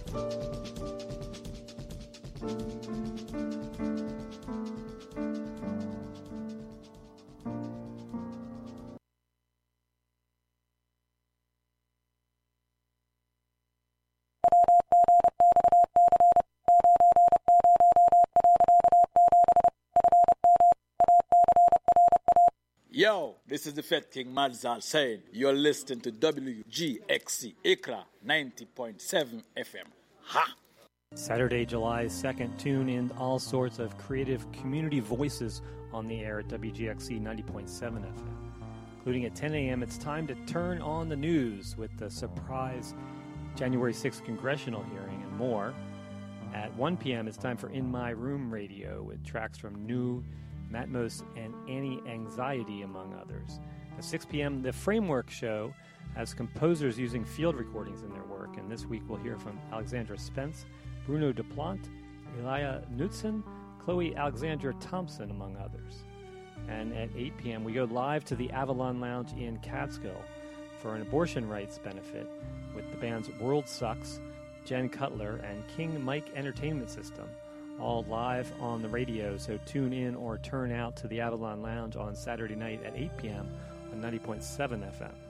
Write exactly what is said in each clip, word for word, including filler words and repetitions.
Yo, this is the Fed King Madzal saying you're listening to W G X C Accra ninety point seven F M. Ha! Saturday, July second, tune in all sorts of creative community voices on the air at W G X C ninety point seven F M. Including at ten a.m., it's time to turn on the news with the surprise January sixth congressional hearing and more. At one p.m., it's time for In My Room Radio with tracks from New, Matmos, and Anti-Anxiety, among others. At six p.m., the Framework Show has composers using field recordings in their work, and this week we'll hear from Alexandra Spence, Bruno Duplant, Elia Knudsen, Chloe Alexandra Thompson, among others. And at eight p.m., we go live to the Avalon Lounge in Catskill for an abortion rights benefit with the bands World Sucks, Jen Cutler, and King Mike Entertainment System, all live on the radio, so tune in or turn out to the Avalon Lounge on Saturday night at eight p.m. on ninety point seven F M.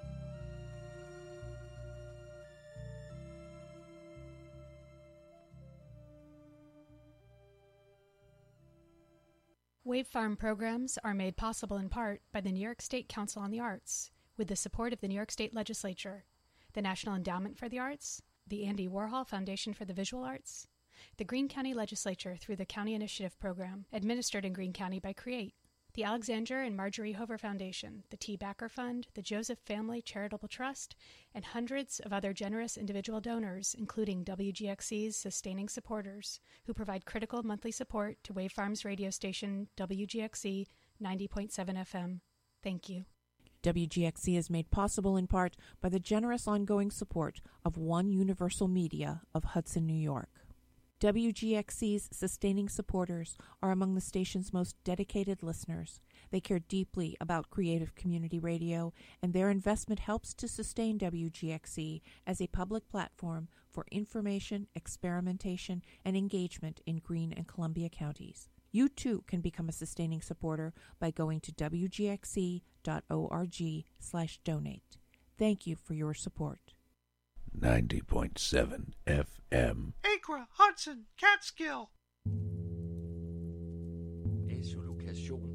Wave Farm programs are made possible in part by the New York State Council on the Arts, with the support of the New York State Legislature, the National Endowment for the Arts, the Andy Warhol Foundation for the Visual Arts, the Greene County Legislature through the County Initiative Program, administered in Greene County by CREATE, the Alexander and Marjorie Hover Foundation, the T. Backer Fund, the Joseph Family Charitable Trust, and hundreds of other generous individual donors, including W G X C's sustaining supporters, who provide critical monthly support to Wave Farms radio station W G X C ninety point seven F M. Thank you. W G X C is made possible in part by the generous ongoing support of One Universal Media of Hudson, New York. W G X C's sustaining supporters are among the station's most dedicated listeners. They care deeply about creative community radio, and their investment helps to sustain W G X C as a public platform for information, experimentation, and engagement in Greene and Columbia counties. You too can become a sustaining supporter by going to W G X C dot org slash donate. Thank you for your support. ninety point seven F M. Accra, Hudson, Catskill. Esolokation.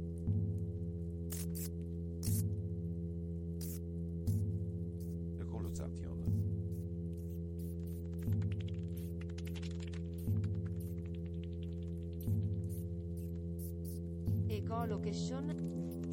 Lokalisation. Ecolocation.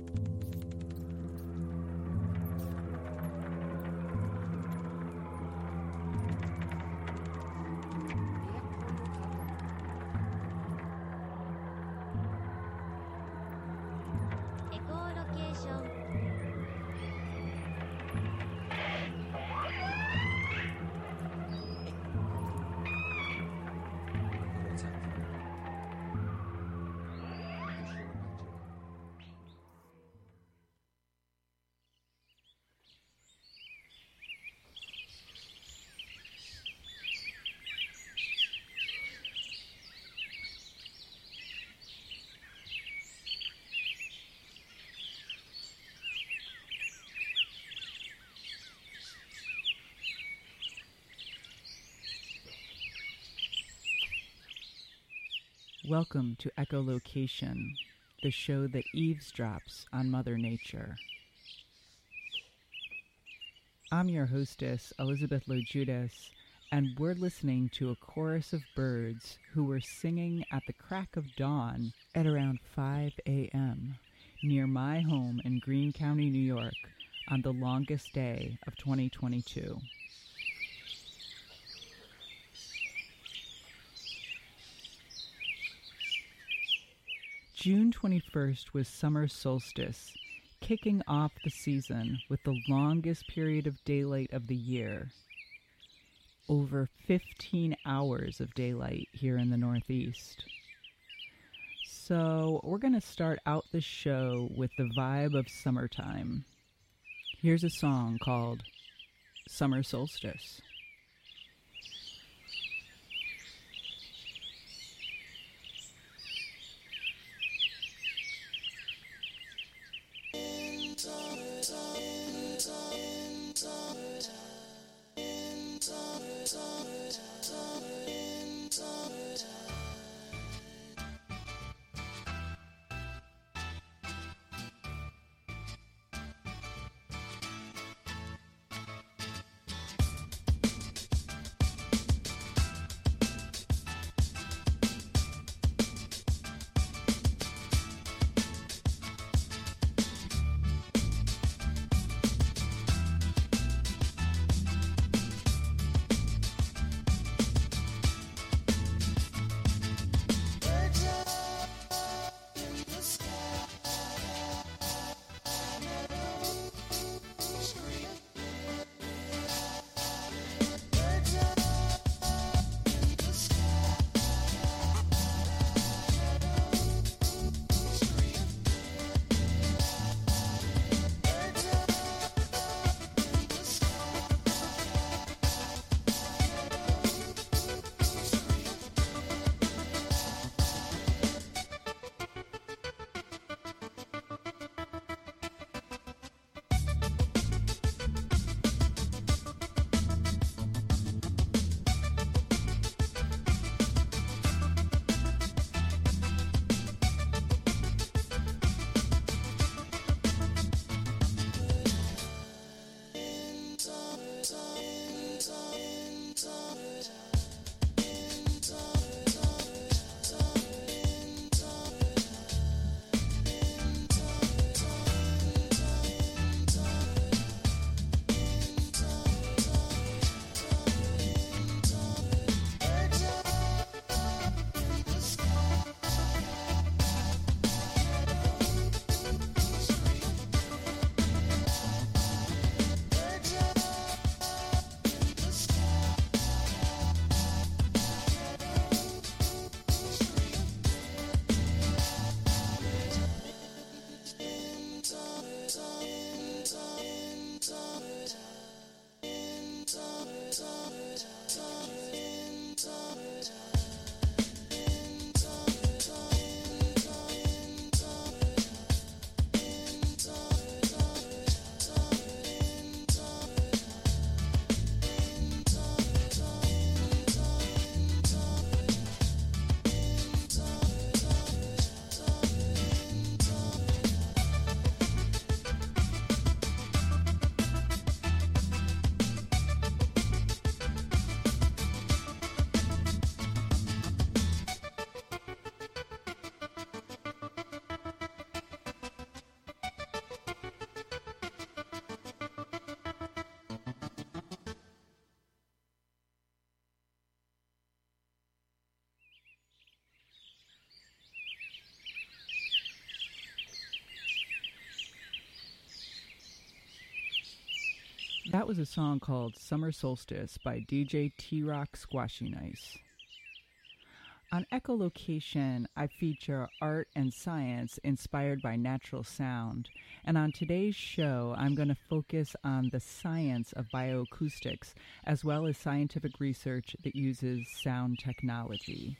Welcome to Echolocation, the show that eavesdrops on Mother Nature. I'm your hostess, Elizabeth Lojudas, and we're listening to a chorus of birds who were singing at the crack of dawn at around five a.m. near my home in Greene County, New York, on the longest day of twenty twenty-two. June twenty-first was summer solstice, kicking off the season with the longest period of daylight of the year. Over fifteen hours of daylight here in the Northeast. So we're going to start out the show with the vibe of summertime. Here's a song called Summer Solstice. That was a song called Summer Solstice by D J T-Rock Squashy Nice. On Echolocation, I feature art and science inspired by natural sound. And on today's show, I'm going to focus on the science of bioacoustics, as well as scientific research that uses sound technology.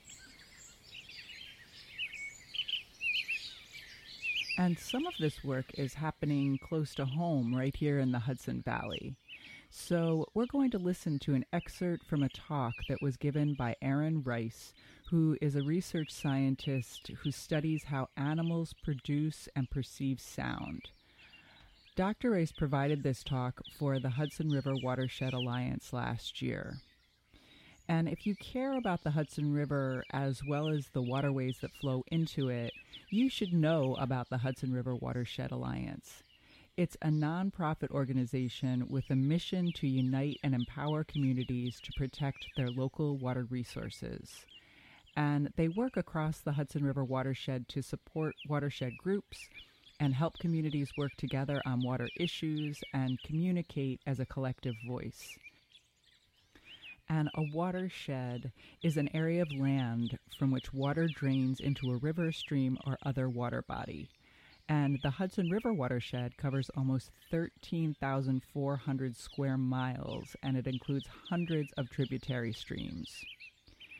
And some of this work is happening close to home, right here in the Hudson Valley. So we're going to listen to an excerpt from a talk that was given by Aaron Rice, who is a research scientist who studies how animals produce and perceive sound. Doctor Rice provided this talk for the Hudson River Watershed Alliance last year. And if you care about the Hudson River as well as the waterways that flow into it, you should know about the Hudson River Watershed Alliance. It's a nonprofit organization with a mission to unite and empower communities to protect their local water resources. And they work across the Hudson River watershed to support watershed groups and help communities work together on water issues and communicate as a collective voice. And a watershed is an area of land from which water drains into a river, stream, or other water body. And the Hudson River watershed covers almost thirteen thousand four hundred square miles, and it includes hundreds of tributary streams.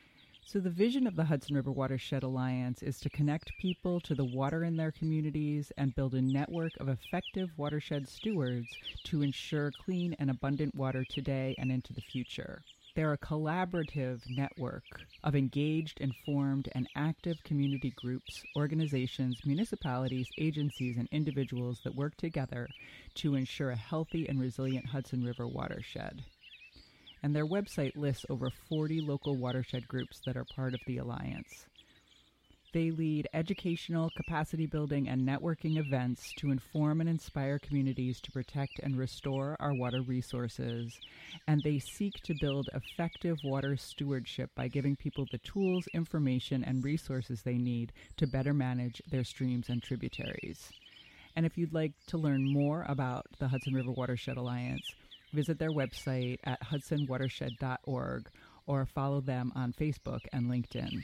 So the vision of the Hudson River Watershed Alliance is to connect people to the water in their communities and build a network of effective watershed stewards to ensure clean and abundant water today and into the future. They're a collaborative network of engaged, informed, and active community groups, organizations, municipalities, agencies, and individuals that work together to ensure a healthy and resilient Hudson River watershed. And their website lists over forty local watershed groups that are part of the Alliance. They lead educational, capacity building, and networking events to inform and inspire communities to protect and restore our water resources, and they seek to build effective water stewardship by giving people the tools, information, and resources they need to better manage their streams and tributaries. And if you'd like to learn more about the Hudson River Watershed Alliance, visit their website at hudson watershed dot org or follow them on Facebook and LinkedIn.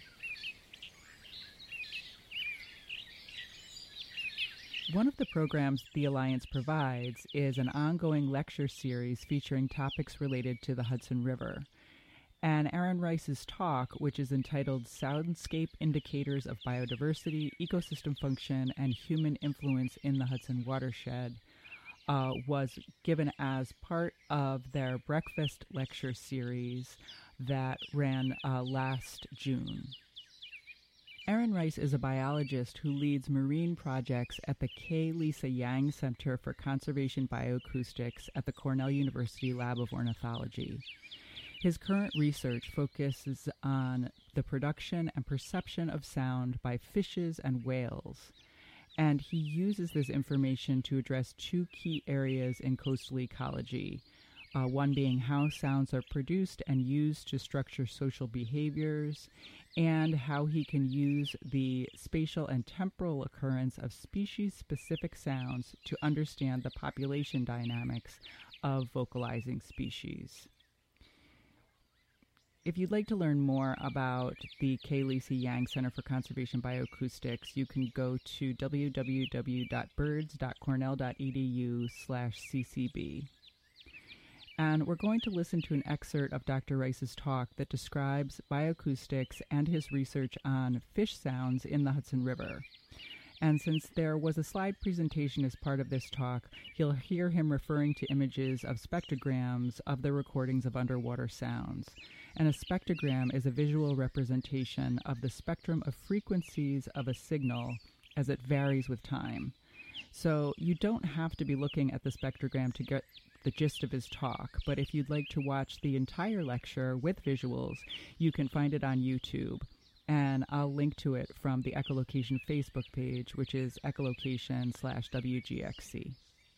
One of the programs the Alliance provides is an ongoing lecture series featuring topics related to the Hudson River. And Aaron Rice's talk, which is entitled Soundscape Indicators of Biodiversity, Ecosystem Function, and Human Influence in the Hudson Watershed, uh, was given as part of their breakfast lecture series that ran uh, last June. Aaron Rice is a biologist who leads marine projects at the K. Lisa Yang Center for Conservation Bioacoustics at the Cornell University Lab of Ornithology. His current research focuses on the production and perception of sound by fishes and whales, and he uses this information to address two key areas in coastal ecology, uh, one being how sounds are produced and used to structure social behaviors, and how he can use the spatial and temporal occurrence of species-specific sounds to understand the population dynamics of vocalizing species. If you'd like to learn more about the K. Lisa Yang Center for Conservation Bioacoustics, you can go to w w w dot birds dot cornell dot e d u slash c c b. And we're going to listen to an excerpt of Doctor Rice's talk that describes bioacoustics and his research on fish sounds in the Hudson River. And since there was a slide presentation as part of this talk, you'll hear him referring to images of spectrograms of the recordings of underwater sounds. And a spectrogram is a visual representation of the spectrum of frequencies of a signal as it varies with time. So you don't have to be looking at the spectrogram to get the gist of his talk, but if you'd like to watch the entire lecture with visuals, you can find it on YouTube, and I'll link to it from the Echolocation Facebook page, which is echolocation slash W G X C.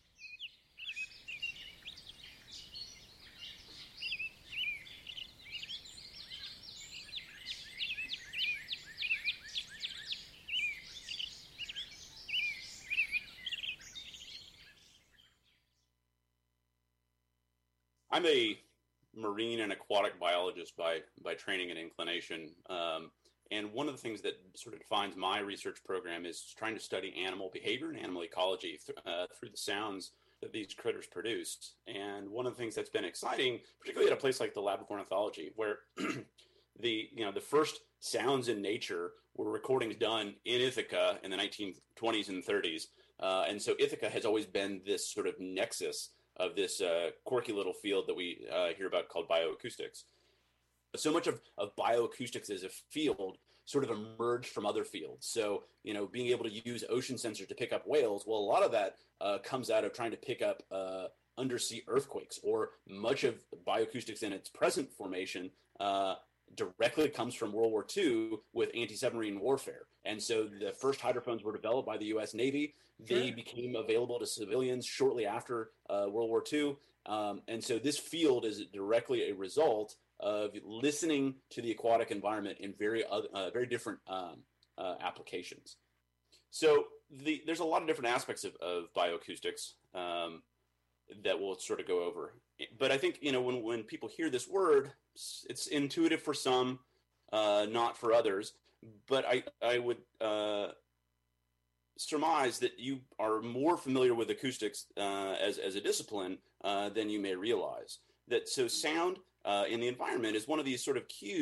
I'm a marine and aquatic biologist by by training and inclination, um, and one of the things that sort of defines my research program is trying to study animal behavior and animal ecology th- uh, through the sounds that these critters produce. And one of the things that's been exciting, particularly at a place like the Lab of Ornithology, where the you know the first sounds in nature were recordings done in Ithaca in the nineteen twenties and thirties, uh, and so Ithaca has always been this sort of nexus of this uh, quirky little field that we uh, hear about called bioacoustics. So much of, of bioacoustics as a field sort of emerged from other fields. So, you know, being able to use ocean sensors to pick up whales, well, a lot of that uh, comes out of trying to pick up uh, undersea earthquakes, or much of bioacoustics in its present formation uh, directly comes from World War Two with anti-submarine warfare. And so the first hydrophones were developed by the U S Navy. They sure. became available to civilians shortly after uh, World War Two. Um, and so this field is directly a result of listening to the aquatic environment in very other, uh, very different um, uh, applications. So the, there's a lot of different aspects of, of bioacoustics um, that we'll sort of go over. But I think, you know, when, when people hear this word, it's intuitive for some, uh, not for others. But I, I would uh, surmise that you are more familiar with acoustics uh, as, as a discipline uh, than you may realize. That so sound uh, in the environment is one of these sort of cues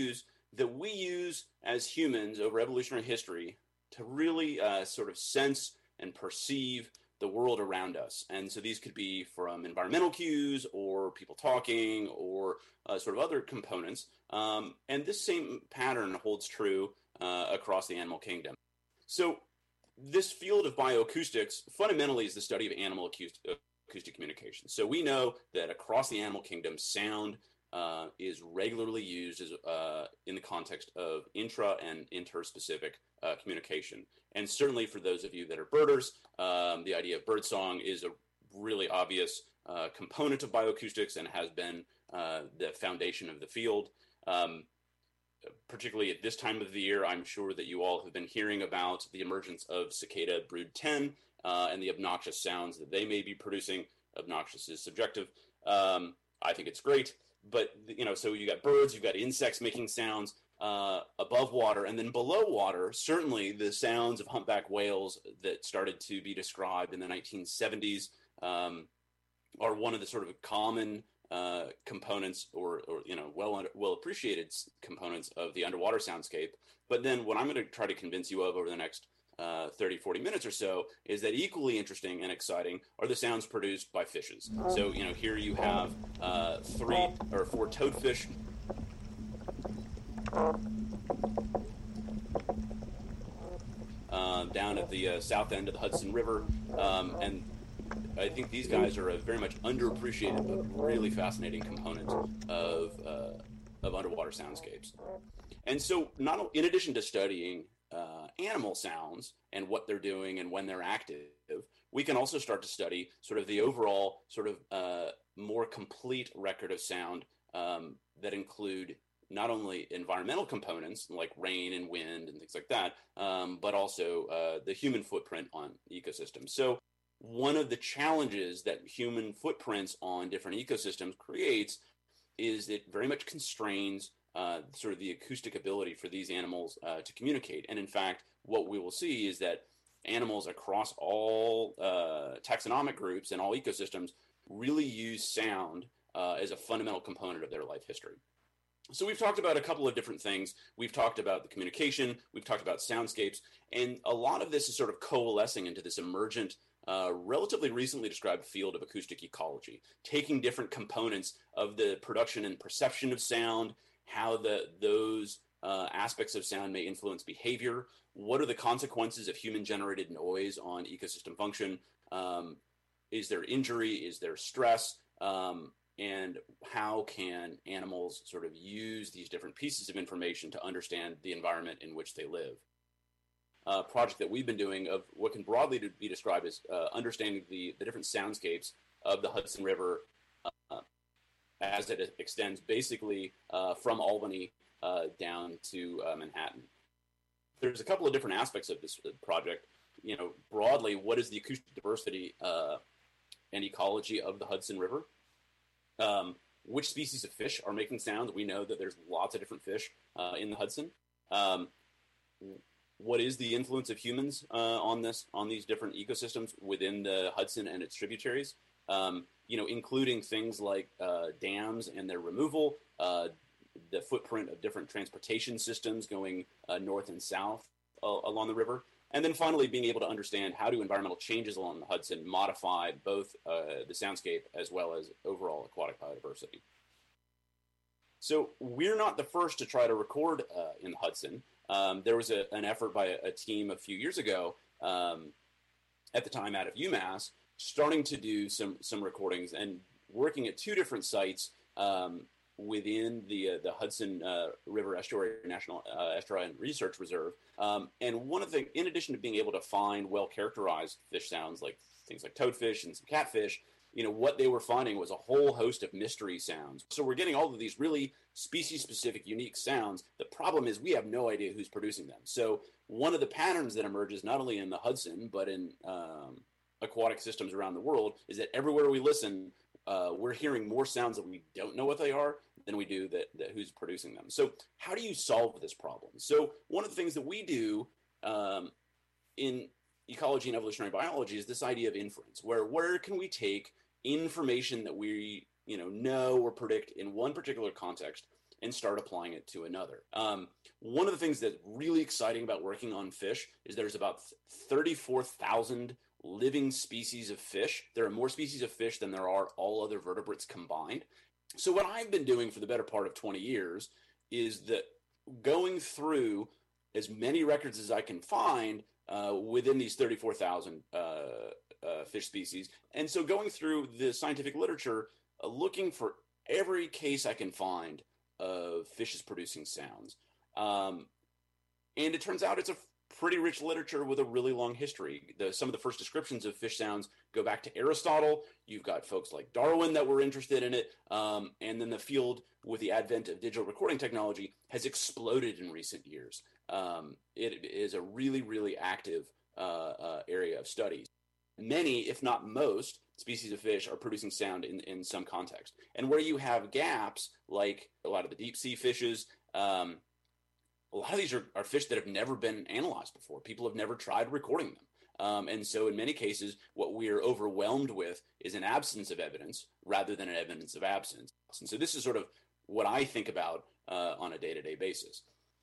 that we use as humans over evolutionary history to really uh, sort of sense and perceive the world around us. And so these could be from environmental cues or people talking or uh, sort of other components. Um, and this same pattern holds true uh, across the animal kingdom. So this field of bioacoustics fundamentally is the study of animal acoustic, acoustic communication. So we know that across the animal kingdom, sound uh, is regularly used as, uh, in the context of intra and interspecific uh, communication. And certainly for those of you that are birders, um, the idea of birdsong is a really obvious uh, component of bioacoustics and has been uh, the foundation of the field. Um, particularly at this time of the year, I'm sure that you all have been hearing about the emergence of cicada brood ten uh, and the obnoxious sounds that they may be producing. Obnoxious is subjective. Um, I think it's great. But, you know, so you got birds, you've got insects making sounds uh, above water, and then below water, certainly the sounds of humpback whales that started to be described in the nineteen seventies um, are one of the sort of common uh, components or, or, you know, well, well appreciated components of the underwater soundscape. But then what I'm going to try to convince you of over the next uh, thirty, forty minutes or so is that equally interesting and exciting are the sounds produced by fishes. So, you know, here you have uh, three or four toadfish uh, down at the uh, south end of the Hudson River. Um, and I think these guys are a very much underappreciated but really fascinating component of, uh, of underwater soundscapes. And so not in addition to studying uh, animal sounds and what they're doing and when they're active, we can also start to study sort of the overall sort of uh, more complete record of sound um, that include not only environmental components like rain and wind and things like that, um, but also uh, the human footprint on ecosystems. So one of the challenges that human footprints on different ecosystems creates is it very much constrains uh, sort of the acoustic ability for these animals uh, to communicate. And in fact, what we will see is that animals across all uh, taxonomic groups and all ecosystems really use sound uh, as a fundamental component of their life history. So we've talked about a couple of different things. We've talked about the communication, we've talked about soundscapes, and a lot of this is sort of coalescing into this emergent, uh, relatively recently described field of acoustic ecology, taking different components of the production and perception of sound, how the those uh, aspects of sound may influence behavior, what are the consequences of human-generated noise on ecosystem function, um, is there injury, is there stress, um, and how can animals sort of use these different pieces of information to understand the environment in which they live. A project that we've been doing of what can broadly be described as uh, understanding the, the different soundscapes of the Hudson River uh, as it extends basically uh, from Albany uh, down to uh, Manhattan. There's a couple of different aspects of this project. You know, broadly, what is the acoustic diversity uh, and ecology of the Hudson River? Um, which species of fish are making sounds? We know that there's lots of different fish uh, in the Hudson. Um, what is the influence of humans uh, on this, on these different ecosystems within the Hudson and its tributaries? Um, you know, including things like uh, dams and their removal, uh, the footprint of different transportation systems going uh, north and south uh, along the river. And then finally, being able to understand how do environmental changes along the Hudson modify both uh, the soundscape as well as overall aquatic biodiversity. So we're not the first to try to record uh, in the Hudson. Um, there was a, an effort by a, a team a few years ago, um, at the time out of UMass, starting to do some some recordings and working at two different sites um, within the uh, the Hudson uh, River Estuary National uh, Estuary and Research Reserve. Um, and one of the, in addition to being able to find well-characterized fish sounds like things like toadfish and some catfish, you know, what they were finding was a whole host of mystery sounds. So we're getting all of these really species-specific, unique sounds. The problem is we have no idea who's producing them. So one of the patterns that emerges not only in the Hudson, but in um, aquatic systems around the world is that everywhere we listen, uh, we're hearing more sounds that we don't know what they are than we do that, that who's producing them. So how do you solve this problem? So one of the things that we do um, in ecology and evolutionary biology is this idea of inference, where where can we take information that we you know know or predict in one particular context and start applying it to another. Um, one of the things that's really exciting about working on fish is there's about thirty-four thousand living species of fish. There are more species of fish than there are all other vertebrates combined. So what I've been doing for the better part of twenty years is that going through as many records as I can find uh, within these thirty-four thousand uh, uh, fish species. And so going through the scientific literature, uh, looking for every case I can find of fishes producing sounds. Um, and it turns out it's a pretty rich literature with a really long history. The, some of the first descriptions of fish sounds go back to Aristotle. You've got folks like Darwin that were interested in it. Um, and then the field, with the advent of digital recording technology, has exploded in recent years. Um, it is a really, really active uh, uh, area of study. Many, if not most, species of fish are producing sound in, in some context. And where you have gaps, like a lot of the deep sea fishes, um, a lot of these are, are fish that have never been analyzed before. People have never tried recording them. Um, and so in many cases, what we're overwhelmed with is an absence of evidence rather than an evidence of absence. And so this is sort of what I think about uh, on a day-to-day basis.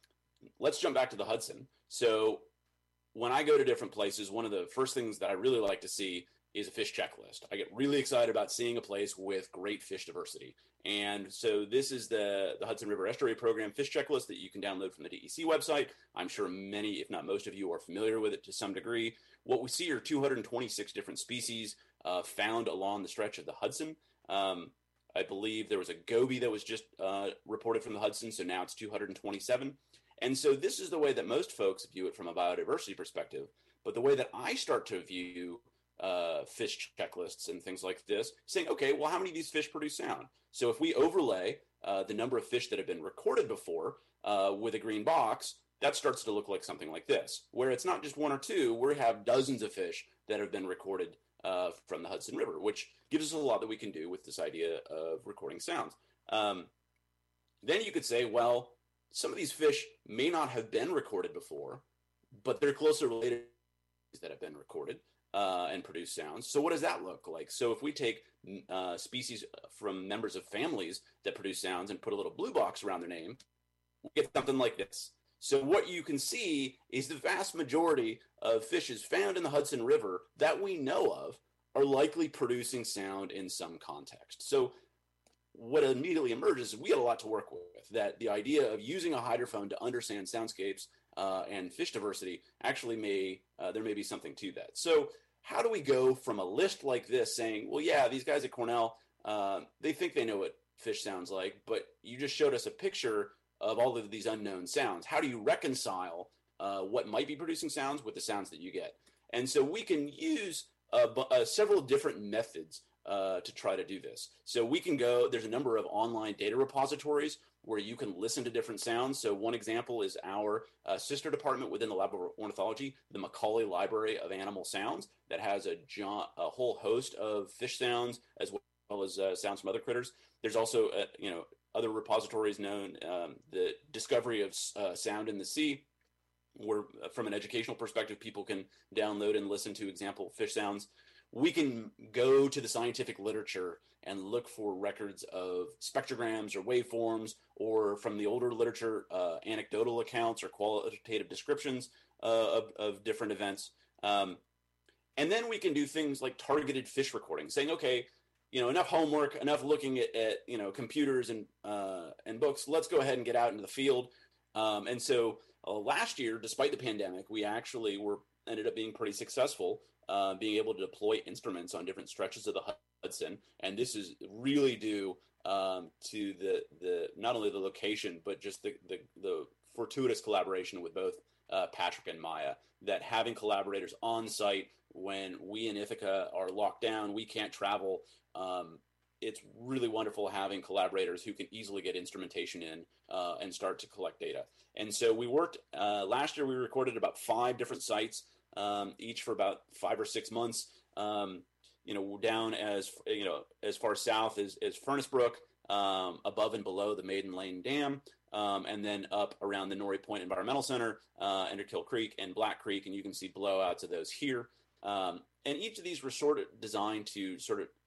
Let's jump back to the Hudson. So when I go to different places, one of the first things that I really like to see is a fish checklist. I get really excited about seeing a place with great fish diversity. And so this is the, the Hudson River Estuary Program fish checklist that you can download from the D E C website. I'm sure many, if not most of you, are familiar with it to some degree. What we see are two hundred twenty-six different species uh, found along the stretch of the Hudson. Um, I believe there was a goby that was just uh, reported from the Hudson, so now it's two hundred twenty-seven. And so this is the way that most folks view it from a biodiversity perspective. But the way that I start to view uh, fish checklists and things like this, saying, okay, well, how many of these fish produce sound? So if we overlay uh, the number of fish that have been recorded before uh, with a green box, that starts to look like something like this, where it's not just one or two, we have dozens of fish that have been recorded uh, from the Hudson River, which gives us a lot that we can do with this idea of recording sounds. Um, then you could say, well, some of these fish may not have been recorded before, but they're closely related to that have been recorded uh, and produce sounds. So what does that look like? So if we take uh, species from members of families that produce sounds and put a little blue box around their name, we get something like this. So what you can see is the vast majority of fishes found in the Hudson River that we know of are likely producing sound in some context. So what immediately emerges is we have a lot to work with, that the idea of using a hydrophone to understand soundscapes uh, and fish diversity actually may, uh, there may be something to that. So how do we go from a list like this saying, well, yeah, these guys at Cornell, uh, they think they know what fish sounds like, but you just showed us a picture of all of these unknown sounds. How do you reconcile uh, what might be producing sounds with the sounds that you get? And so we can use uh, uh, several different methods uh, to try to do this. So we can go, there's a number of online data repositories where you can listen to different sounds. So one example is our uh, sister department within the Lab of Ornithology, the Macaulay Library of Animal Sounds, that has a, jo- a whole host of fish sounds as well as uh, sounds from other critters. There's also, uh, you know, other repositories known, um, the Discovery of uh, Sound in the Sea, where uh, from an educational perspective, people can download and listen to example fish sounds. We can go to the scientific literature and look for records of spectrograms or waveforms, or from the older literature, uh, anecdotal accounts or qualitative descriptions uh, of, of different events. Um, and then we can do things like targeted fish recording, saying, okay, you know, enough homework, enough looking at, at you know, computers and uh, and books. Let's go ahead and get out into the field. Um, and so uh, last year, despite the pandemic, we actually were ended up being pretty successful, uh, being able to deploy instruments on different stretches of the Hudson. And this is really due um, to the the not only the location, but just the the, the fortuitous collaboration with both uh, Patrick and Maya. That having collaborators on site when we in Ithaca are locked down, we can't travel. Um, it's really wonderful having collaborators who can easily get instrumentation in uh, and start to collect data. And so we worked, uh, last year we recorded about five different sites, um, each for about five or six months, um, you know, down as, you know, as far south as, as Furnace Brook, um, above and below the Maiden Lane Dam, um, and then up around the Norrie Point Environmental Center, uh, Enderkill Creek and Black Creek, and you can see blowouts of those here. Um, and each of these were sort of designed to sort of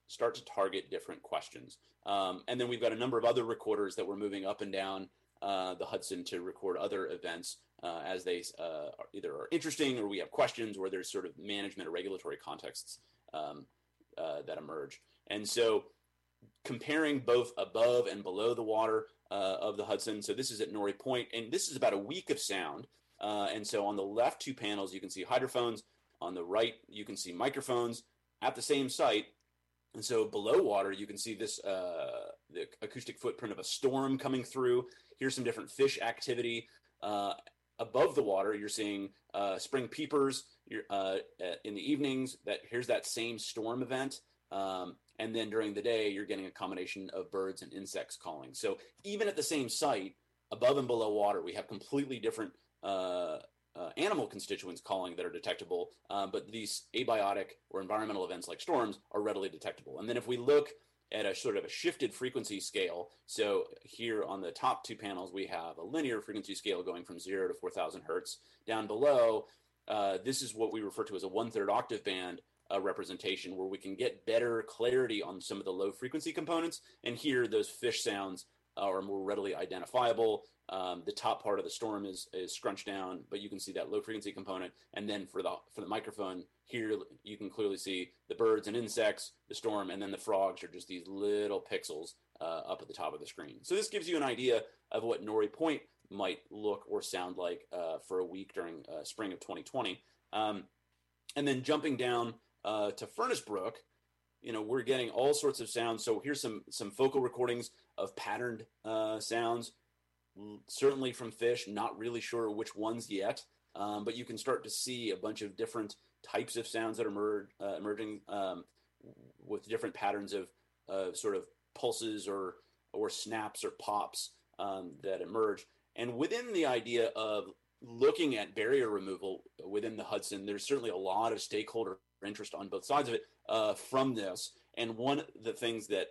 start to target different questions. Um, and then we've got a number of other recorders that we're moving up and down uh, the Hudson to record other events uh, as they uh, are either are interesting or we have questions or there's sort of management or regulatory contexts um, uh, that emerge. And so comparing both above and below the water uh, of the Hudson. So this is at Norrie Point, and this is about a week of sound. Uh, and so on the left two panels, you can see hydrophones. On the right, you can see microphones at the same site. And so below water, you can see this uh, the acoustic footprint of a storm coming through. Here's some different fish activity. Uh, above the water, you're seeing uh, spring peepers you're, uh, in the evenings. That here's that same storm event. Um, and then during the day, you're getting a combination of birds and insects calling. So even at the same site, above and below water, we have completely different uh, uh, animal constituents calling that are detectable. Um, but these abiotic or environmental events like storms are readily detectable. And then if we look at a sort of a shifted frequency scale, so here on the top two panels, we have a linear frequency scale going from zero to four thousand hertz. Down below, uh, this is what we refer to as a one-third octave band uh, representation, where we can get better clarity on some of the low frequency components. And here, those fish sounds uh, are more readily identifiable. Um, the top part of the storm is, is scrunched down, but you can see that low frequency component. And then for the for the microphone here, you can clearly see the birds and insects, the storm, and then the frogs are just these little pixels uh, up at the top of the screen. So this gives you an idea of what Norrie Point might look or sound like uh, for a week during uh, spring of twenty twenty. Um, and then jumping down uh, to Furnace Brook, you know, we're getting all sorts of sounds. So here's some some focal recordings of patterned uh, sounds. Certainly from fish, not really sure which ones yet, um, but you can start to see a bunch of different types of sounds that are emerge, uh, emerging um, with different patterns of uh, sort of pulses or or snaps or pops um, that emerge. And within the idea of looking at barrier removal within the Hudson, there's certainly a lot of stakeholder interest on both sides of it uh, from this. And one of the things that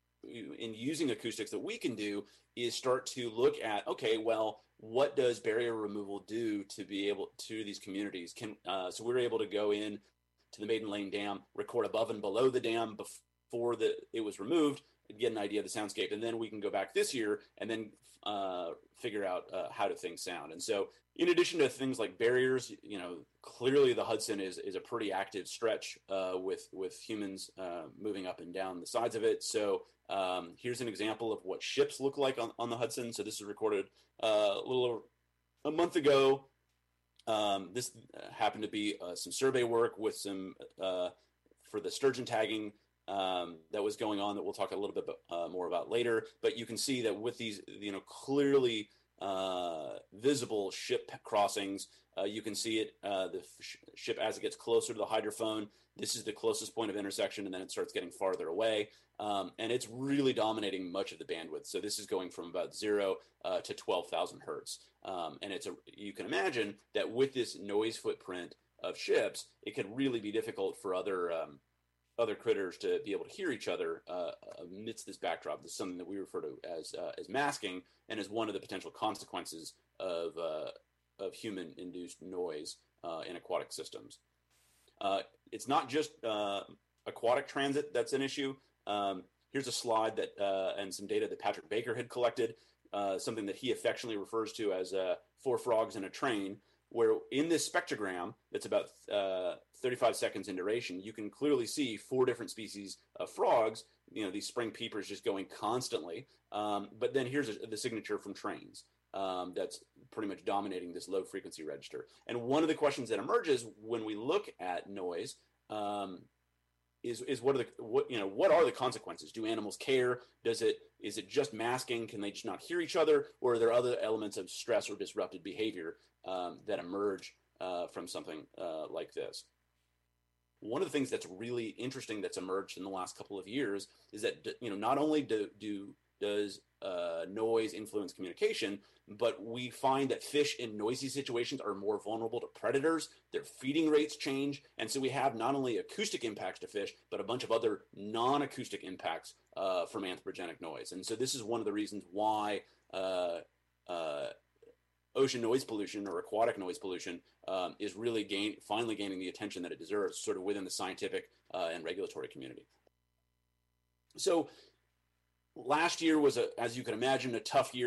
in using acoustics that we can do is start to look at, okay, well, what does barrier removal do to be able to these communities? Can uh, so we're able to go in to the Maiden Lane Dam, record above and below the dam before the it was removed, get an idea of the soundscape, and then we can go back this year and then uh, figure out uh, how do things sound. And so, in addition to things like barriers, you know, clearly the Hudson is is a pretty active stretch uh, with with humans uh, moving up and down the sides of it. So um, here's an example of what ships look like on, on the Hudson. So this was recorded uh, a little over a month ago. Um, this happened to be uh, some survey work with some uh, for the sturgeon tagging um, that was going on that we'll talk a little bit uh, more about later. But you can see that with these, you know, clearly uh, visible ship crossings, uh, you can see it, uh, the sh- ship as it gets closer to the hydrophone. This is the closest point of intersection, and then it starts getting farther away. Um, and it's really dominating much of the bandwidth. So this is going from about zero uh, to twelve thousand hertz. Um, and it's a, you can imagine that with this noise footprint of ships, it could really be difficult for other um, other critters to be able to hear each other uh, amidst this backdrop. This is something that we refer to as uh, as masking, and as one of the potential consequences of uh, of human-induced noise uh, in aquatic systems. Uh, it's not just uh, aquatic transit that's an issue. Um, here's a slide that uh, and some data that Patrick Baker had collected, uh, something that he affectionately refers to as uh, four frogs in a train, where in this spectrogram that's about uh, thirty-five seconds in duration, you can clearly see four different species of frogs, you know, these spring peepers just going constantly. Um, but then here's a, the signature from trains um, that's pretty much dominating this low frequency register. And one of the questions that emerges when we look at noise um, is is what are the what you know what are the consequences? Do animals care? Does it is it just masking? Can they just not hear each other, or are there other elements of stress or disrupted behavior um, that emerge uh, from something uh, like this? One of the things that's really interesting that's emerged in the last couple of years is that you know not only do, do does uh, noise influence communication, but we find that fish in noisy situations are more vulnerable to predators. Their feeding rates change, and so we have not only acoustic impacts to fish, but a bunch of other non-acoustic impacts uh, from anthropogenic noise. And so this is one of the reasons why uh, uh, ocean noise pollution or aquatic noise pollution um, is really gain, finally gaining the attention that it deserves, sort of within the scientific uh, and regulatory community. So last year was, a, as you can imagine, a tough year